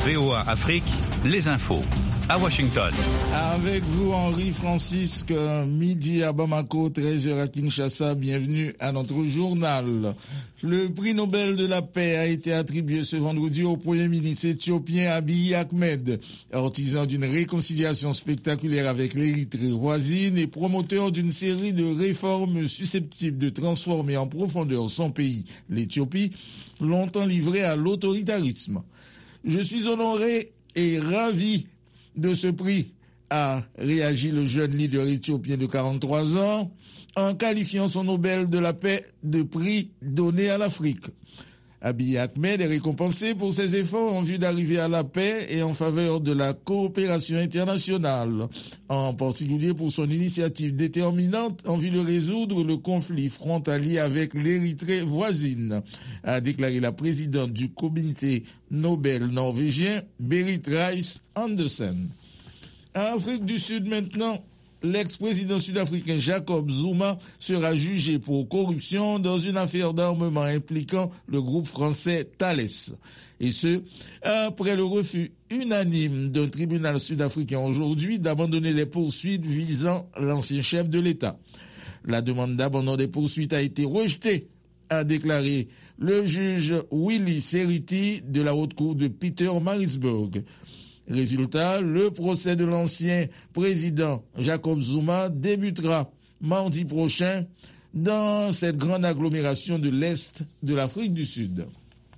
VOA Afrique, les infos. À Washington. Avec vous, Henri Francisque, midi à Bamako, 13h à Kinshasa. Bienvenue à notre journal. Le prix Nobel de la paix a été attribué ce vendredi au Premier ministre éthiopien Abiy Ahmed, artisan d'une réconciliation spectaculaire avec l'Érythrée voisine et promoteur d'une série de réformes susceptibles de transformer en profondeur son pays, l'Éthiopie, longtemps livré à l'autoritarisme. Je suis honoré et ravi de ce prix, a réagi le jeune leader éthiopien de 43 ans en qualifiant son Nobel de la paix de prix donné à l'Afrique. Abiy Ahmed est récompensé pour ses efforts en vue d'arriver à la paix et en faveur de la coopération internationale, en particulier pour son initiative déterminante en vue de résoudre le conflit frontalier avec l'Érythrée voisine, a déclaré la présidente du comité Nobel norvégien, Berit Reiss-Andersen. En Afrique du Sud maintenant, l'ex-président sud-africain Jacob Zuma sera jugé pour corruption dans une affaire d'armement impliquant le groupe français Thales. Et ce, après le refus unanime d'un tribunal sud-africain aujourd'hui d'abandonner les poursuites visant l'ancien chef de l'État. La demande d'abandon des poursuites a été rejetée, a déclaré le juge Willy Seriti de la haute cour de Pietermaritzburg. Résultat, le procès de l'ancien président Jacob Zuma débutera mardi prochain dans cette grande agglomération de l'Est de l'Afrique du Sud.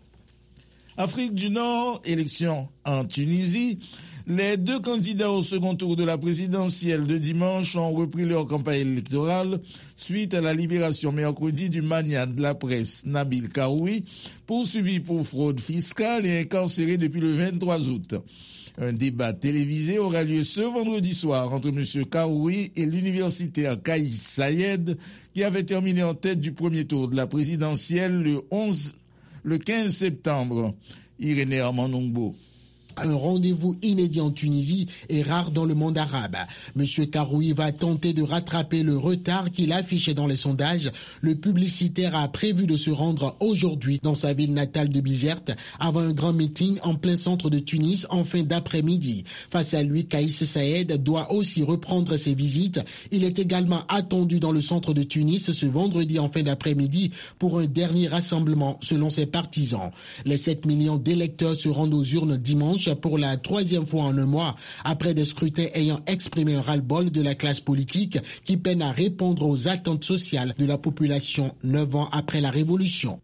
Afrique du Nord, élection en Tunisie. Les deux candidats au second tour de la présidentielle de dimanche ont repris leur campagne électorale suite à la libération mercredi du magnat de la presse Nabil Karoui, poursuivi pour fraude fiscale et incarcéré depuis le 23 août. Un débat télévisé aura lieu ce vendredi soir entre M. Karoui et l'universitaire Kaïs Sayed, qui avait terminé en tête du premier tour de la présidentielle le 15 septembre. Irénée Armand-Nongbo. Un rendez-vous inédit en Tunisie est rare dans le monde arabe. Monsieur Karoui va tenter de rattraper le retard qu'il affichait dans les sondages. Le publicitaire a prévu de se rendre aujourd'hui dans sa ville natale de Bizerte avant un grand meeting en plein centre de Tunis en fin d'après-midi. Face à lui, Kaïs Saïed doit aussi reprendre ses visites. Il est également attendu dans le centre de Tunis ce vendredi en fin d'après-midi pour un dernier rassemblement selon ses partisans. Les 7 millions d'électeurs se rendent aux urnes dimanche pour la troisième fois en un mois, après des scrutins ayant exprimé un ras-le-bol de la classe politique qui peine à répondre aux attentes sociales de la population 9 ans après la révolution.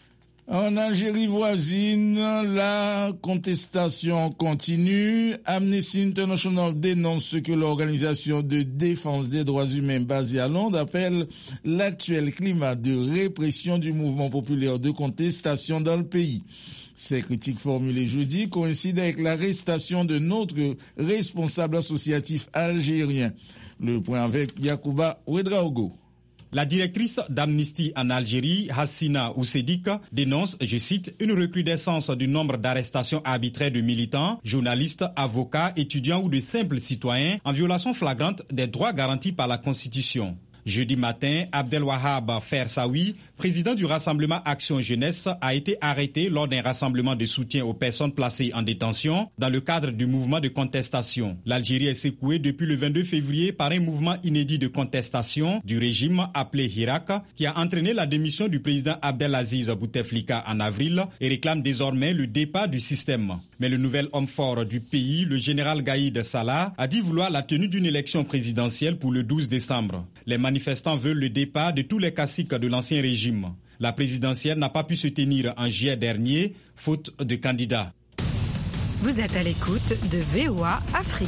En Algérie voisine, la contestation continue. Amnesty International dénonce ce que l'organisation de défense des droits humains basée à Londres appelle l'actuel climat de répression du mouvement populaire de contestation dans le pays. Ces critiques formulées jeudi coïncident avec l'arrestation de notre responsable associatif algérien. Le point avec Yacouba Ouedraogo. La directrice d'Amnesty en Algérie, Hassina Oussedik, dénonce, je cite, une recrudescence du nombre d'arrestations arbitraires de militants, journalistes, avocats, étudiants ou de simples citoyens en violation flagrante des droits garantis par la Constitution. Jeudi matin, Abdelwahab Fersaoui, président du Rassemblement Action Jeunesse, a été arrêté lors d'un rassemblement de soutien aux personnes placées en détention dans le cadre du mouvement de contestation. L'Algérie est secouée depuis le 22 février par un mouvement inédit de contestation du régime appelé Hirak, qui a entraîné la démission du président Abdelaziz Bouteflika en avril et réclame désormais le départ du système. Mais le nouvel homme fort du pays, le général Gaïd Salah, a dit vouloir la tenue d'une élection présidentielle pour le 12 décembre. Les manifestants veulent le départ de tous les caciques de l'ancien régime. La présidentielle n'a pas pu se tenir en juillet dernier, faute de candidats. Vous êtes à l'écoute de VOA Afrique.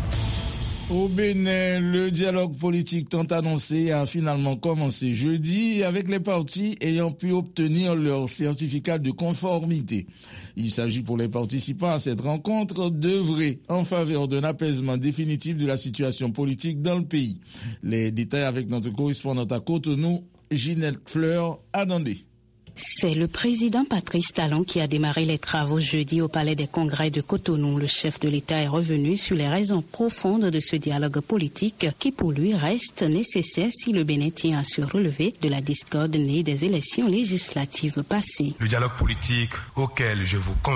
Au Bénin, le dialogue politique tant annoncé a finalement commencé jeudi avec les partis ayant pu obtenir leur certificat de conformité. Il s'agit pour les participants à cette rencontre d'œuvrer en faveur d'un apaisement définitif de la situation politique dans le pays. Les détails avec notre correspondante à Cotonou, Ginette Fleur-Adandé. C'est le président Patrice Talon qui a démarré les travaux jeudi au Palais des Congrès de Cotonou. Le chef de l'État est revenu sur les raisons profondes de ce dialogue politique qui pour lui reste nécessaire si le Bénin tient à se relever de la discorde née des élections législatives passées. Le dialogue politique auquel je vous convie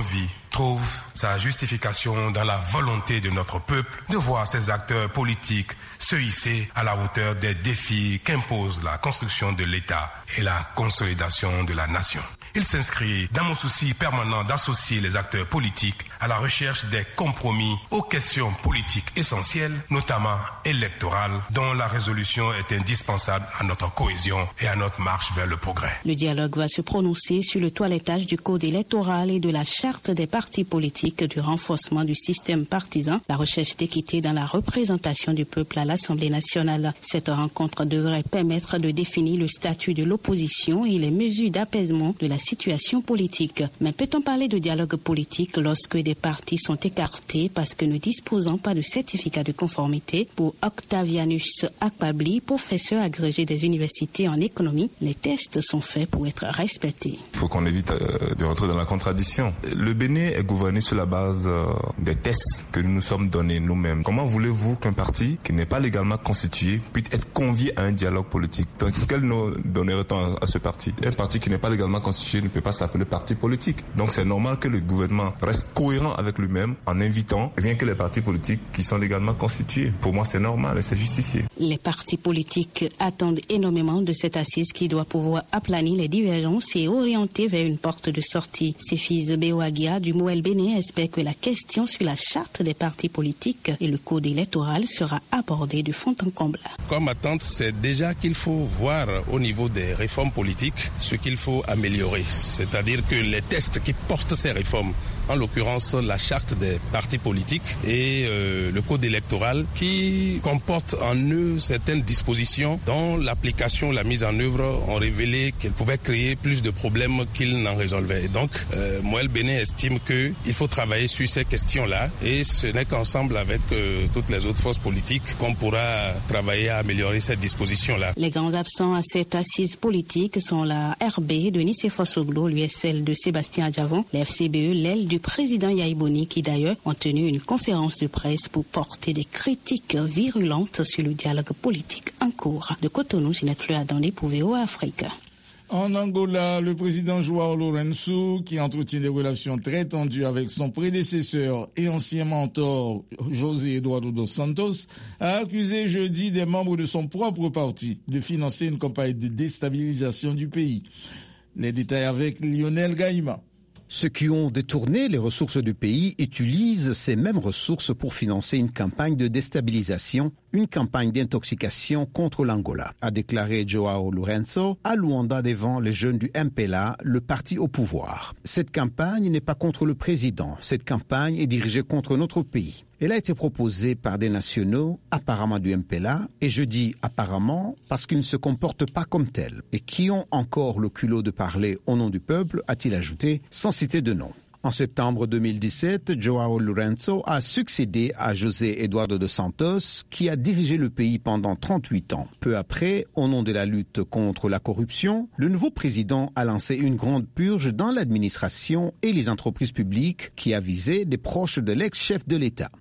trouve sa justification dans la volonté de notre peuple de voir ses acteurs politiques se hisser à la hauteur des défis qu'impose la construction de l'État et la consolidation de la nation. Il s'inscrit dans mon souci permanent d'associer les acteurs politiques à la recherche des compromis aux questions politiques essentielles, notamment électorales, dont la résolution est indispensable à notre cohésion et à notre marche vers le progrès. Le dialogue va se prononcer sur le toilettage du code électoral et de la charte des partis politiques, du renforcement du système partisan, la recherche d'équité dans la représentation du peuple à l'Assemblée nationale. Cette rencontre devrait permettre de définir le statut de l'opposition et les mesures d'apaisement de la situation politique. Mais peut-on parler de dialogue politique lorsque des partis sont écartés parce que ne disposant pas de certificat de conformité? Pour Octavianus Akpabli, professeur agrégé des universités en économie, les tests sont faits pour être respectés. Il faut qu'on évite de rentrer dans la contradiction. Le Bénin est gouverné sur la base des tests que nous nous sommes donnés nous-mêmes. Comment voulez-vous qu'un parti qui n'est pas légalement constitué puisse être convié à un dialogue politique? Donc, quel nom donnerait-on à ce parti? Un parti qui n'est pas légalement constitué ne peut pas s'appeler parti politique. Donc, c'est normal que le gouvernement reste cohérent avec lui-même en invitant rien que les partis politiques qui sont légalement constitués. Pour moi, c'est normal et c'est justifié. Les partis politiques attendent énormément de cette assise qui doit pouvoir aplanir les divergences et orienter vers une porte de sortie. Sefis Beouagia du Mouel Bénin espère que la question sur la charte des partis politiques et le code électoral sera abordée de fond en comble. Comme attente, c'est déjà qu'il faut voir au niveau des réformes politiques ce qu'il faut améliorer. C'est-à-dire que les tests qui portent ces réformes, en l'occurrence la charte des partis politiques et le code électoral qui comporte en eux certaines dispositions dont l'application, la mise en œuvre ont révélé qu'elles pouvaient créer plus de problèmes qu'ils n'en résolvaient. Et donc, Mouel Bénin estime qu'il faut travailler sur ces questions-là et ce n'est qu'ensemble avec toutes les autres forces politiques qu'on pourra travailler à améliorer cette disposition-là. Les grands absents à cette assise politique sont la RB de Nicéphore Soglo, l'USL de Sébastien Adjavon, la FCBE, l'aile du président Yaïboni, qui d'ailleurs ont tenu une conférence de presse pour porter des critiques virulentes sur le dialogue politique en cours. De Cotonou, Ginette Fleur Adandé pour VOA Afrique. En Angola, le président João Lourenço, qui entretient des relations très tendues avec son prédécesseur et ancien mentor José Eduardo dos Santos, a accusé jeudi des membres de son propre parti de financer une campagne de déstabilisation du pays. Les détails avec Lionel Gaïma. Ceux qui ont détourné les ressources du pays utilisent ces mêmes ressources pour financer une campagne de déstabilisation, une campagne d'intoxication contre l'Angola, a déclaré João Lourenço à Luanda devant les jeunes du MPLA, le parti au pouvoir. Cette campagne n'est pas contre le président, cette campagne est dirigée contre notre pays. Elle a été proposée par des nationaux, apparemment du MPLA, et je dis apparemment parce qu'ils ne se comportent pas comme tels, et qui ont encore le culot de parler au nom du peuple, a-t-il ajouté, sans citer de nom. En septembre 2017, João Lourenço a succédé à José Eduardo dos Santos, qui a dirigé le pays pendant 38 ans. Peu après, au nom de la lutte contre la corruption, le nouveau président a lancé une grande purge dans l'administration et les entreprises publiques qui a visé des proches de l'ex-chef de l'État.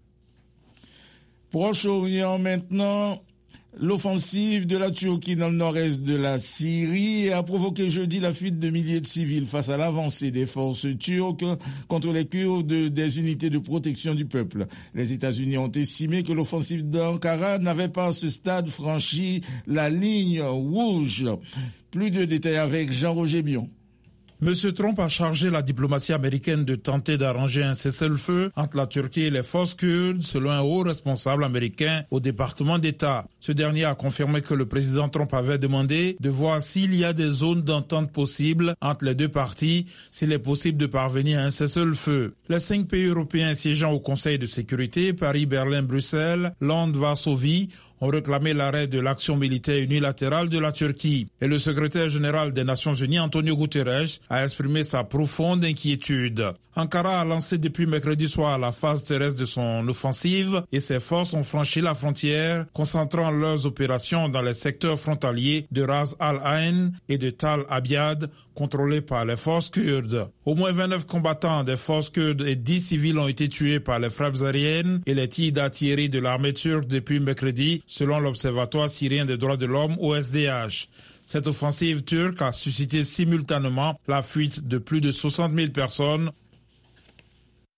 Proche-Orient maintenant, l'offensive de la Turquie dans le nord-est de la Syrie a provoqué jeudi la fuite de milliers de civils face à l'avancée des forces turques contre les Kurdes des unités de protection du peuple. Les États-Unis ont estimé que l'offensive d'Ankara n'avait pas à ce stade franchi la ligne rouge. Plus de détails avec Jean-Roger Bion. M. Trump a chargé la diplomatie américaine de tenter d'arranger un cessez-le-feu entre la Turquie et les forces kurdes, selon un haut responsable américain au département d'État. Ce dernier a confirmé que le président Trump avait demandé de voir s'il y a des zones d'entente possibles entre les deux parties, s'il est possible de parvenir à un cessez-le-feu. Les 5 pays européens siégeant au Conseil de sécurité, Paris, Berlin, Bruxelles, Londres, Varsovie, ont réclamé l'arrêt de l'action militaire unilatérale de la Turquie. Et le secrétaire général des Nations Unies, Antonio Guterres, a exprimé sa profonde inquiétude. Ankara a lancé depuis mercredi soir la phase terrestre de son offensive et ses forces ont franchi la frontière, concentrant leurs opérations dans les secteurs frontaliers de Ras al-Ain et de Tal Abyad, contrôlés par les forces kurdes. Au moins 29 combattants des forces kurdes et 10 civils ont été tués par les frappes aériennes et les tirs d'artillerie de l'armée turque depuis mercredi, selon l'Observatoire syrien des droits de l'homme OSDH. Cette offensive turque a suscité simultanément la fuite de plus de 60 000 personnes.